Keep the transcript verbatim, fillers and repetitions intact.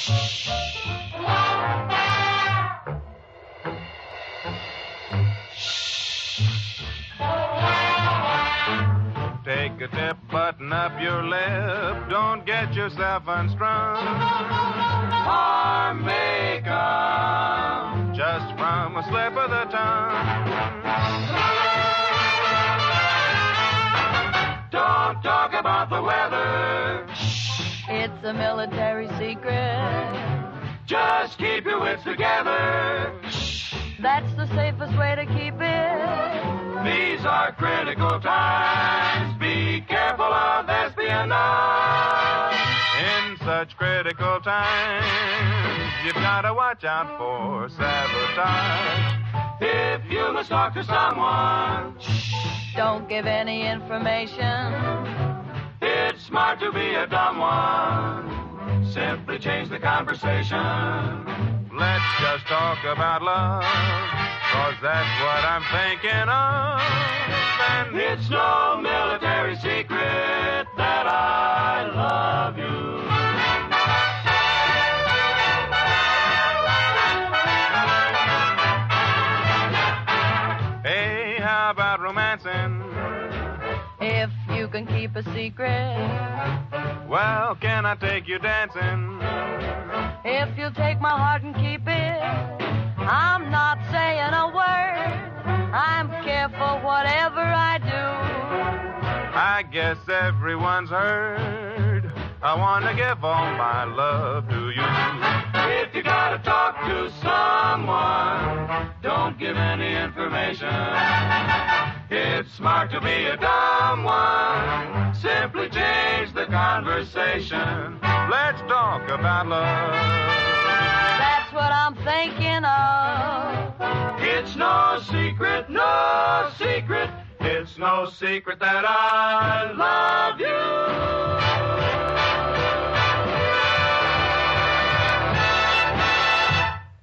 Take a tip, button up your lip. Don't get yourself unstrung. Or make 'em just from a slip of the tongue. Don't talk about the weather. It's a military secret. Just keep your wits together. That's the safest way to keep it. These are critical times. Be careful of espionage. In such critical times, you've got to watch out for sabotage. If you must talk to someone, don't give any information. It's smart to be a dumb one. Simply change the conversation. Let's just talk about love, 'cause that's what I'm thinking of. And it's no military secret that I love you. Hey, how about romancing? If you can keep a secret. Well, can I take you dancing? If you'll take my heart and keep it. I'm not saying a word. I'm careful whatever I do. I guess everyone's heard. I want to give all my love to you. If you gotta talk to someone, don't give any information. It's smart to be a dumb one. Simply change the conversation. Let's talk about love. That's what I'm thinking of. It's no secret, no secret. It's no secret that I love you.